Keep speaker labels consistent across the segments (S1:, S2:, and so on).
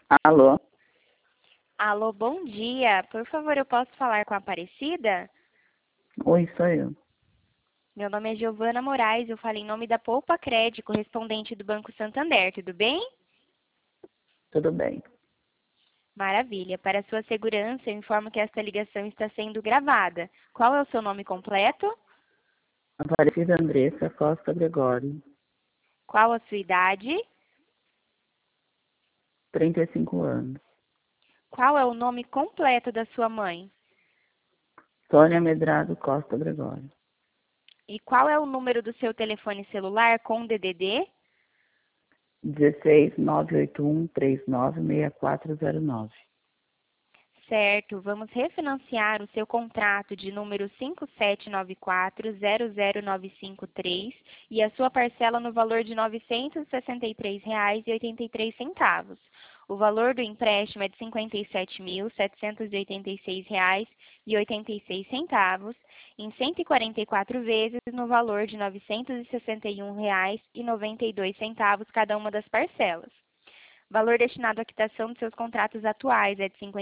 S1: Alô?
S2: Alô, bom dia. Por favor, eu posso falar com a Aparecida?
S1: Oi, sou eu.
S2: Meu nome é Giovana Moraes, eu falo em nome da Poupa Cred, correspondente do Banco Santander, tudo bem?
S1: Tudo bem?
S2: Maravilha. Para sua segurança, eu informo que esta ligação está sendo gravada. Qual é o seu nome completo?
S1: Aparecida Andressa Costa Gregório,
S2: Qual a sua idade?
S1: 35 anos.
S2: Qual é o nome completo da sua mãe?
S1: Sônia Medrado Costa Gregório.
S2: E qual é o número do seu telefone celular com DDD?
S1: 16 981 396409.
S2: Certo, vamos refinanciar o seu contrato de número 5794-00953 e a sua parcela no valor de R$ 963,83. O valor do empréstimo é de R$ 57.786,86 em 144 vezes no valor de R$ 961,92 cada uma das parcelas. O valor destinado à quitação dos seus contratos atuais é de R$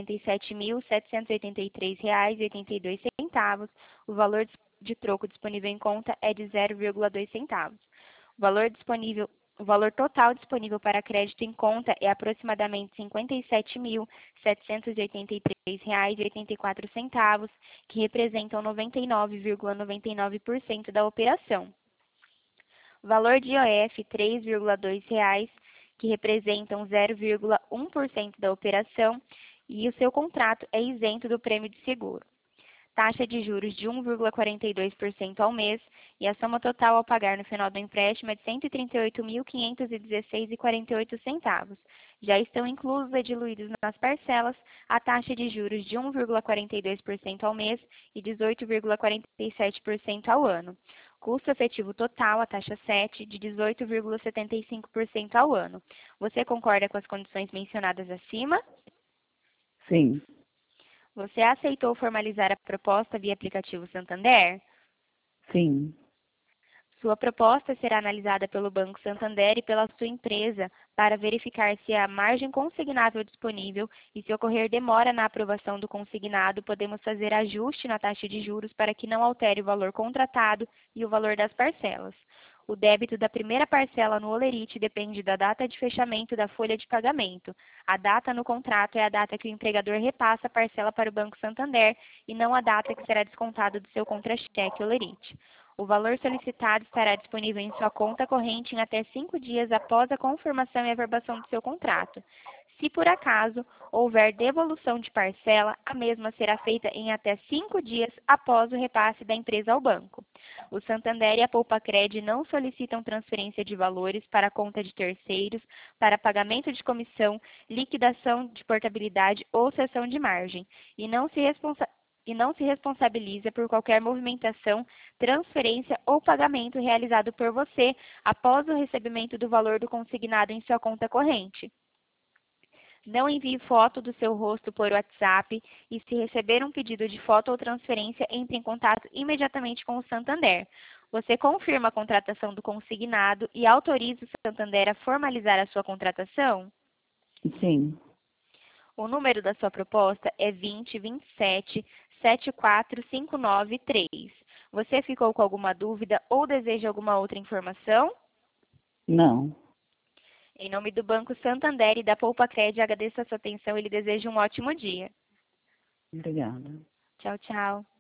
S2: 57.783,82. O valor de troco disponível em conta é de 0,2 centavos. O valor total disponível para crédito em conta é aproximadamente R$ 57.783,84, que representam 99,99% da operação. O valor de IOF, R$ 3,2, que representam 0,1% da operação, e o seu contrato é isento do prêmio de seguro. Taxa de juros de 1,42% ao mês e a soma total a pagar no final do empréstimo é de R$ 138.516,48. Já estão inclusos e diluídos nas parcelas a taxa de juros de 1,42% ao mês e 18,47% ao ano. Custo efetivo total, a taxa 7, de 18,75% ao ano. Você concorda com as condições mencionadas acima?
S1: Sim,
S2: Você aceitou formalizar a proposta via aplicativo Santander?
S1: sim.
S2: Sua proposta será analisada pelo Banco Santander e pela sua empresa para verificar se há margem consignável disponível e se ocorrer demora na aprovação do consignado, podemos fazer ajuste na taxa de juros para que não altere o valor contratado e o valor das parcelas. O débito da primeira parcela no Olerite depende da data de fechamento da folha de pagamento. A data no contrato é a data que o empregador repassa a parcela para o Banco Santander e não a data que será descontado do seu contra-cheque Olerite. O valor solicitado estará disponível em sua conta corrente em até 5 dias após a confirmação e averbação do seu contrato. Se por acaso houver devolução de parcela, a mesma será feita em até 5 dias após o repasse da empresa ao banco. O Santander e a Poupacred não solicitam transferência de valores para a conta de terceiros, para pagamento de comissão, liquidação de portabilidade ou cessão de margem, e não se responsabiliza por qualquer movimentação, transferência ou pagamento realizado por você após o recebimento do valor do consignado em sua conta corrente. Não envie foto do seu rosto por WhatsApp e, se receber um pedido de foto ou transferência, entre em contato imediatamente com o Santander. Você confirma a contratação do consignado e autoriza o Santander a formalizar a sua contratação?
S1: Sim.
S2: O número da sua proposta é 2027-74593. Você ficou com alguma dúvida ou deseja alguma outra informação?
S1: Não.
S2: Em nome do Banco Santander e da Poupacred, agradeço a sua atenção e lhe desejo um ótimo dia.
S1: Obrigada.
S2: Tchau, tchau.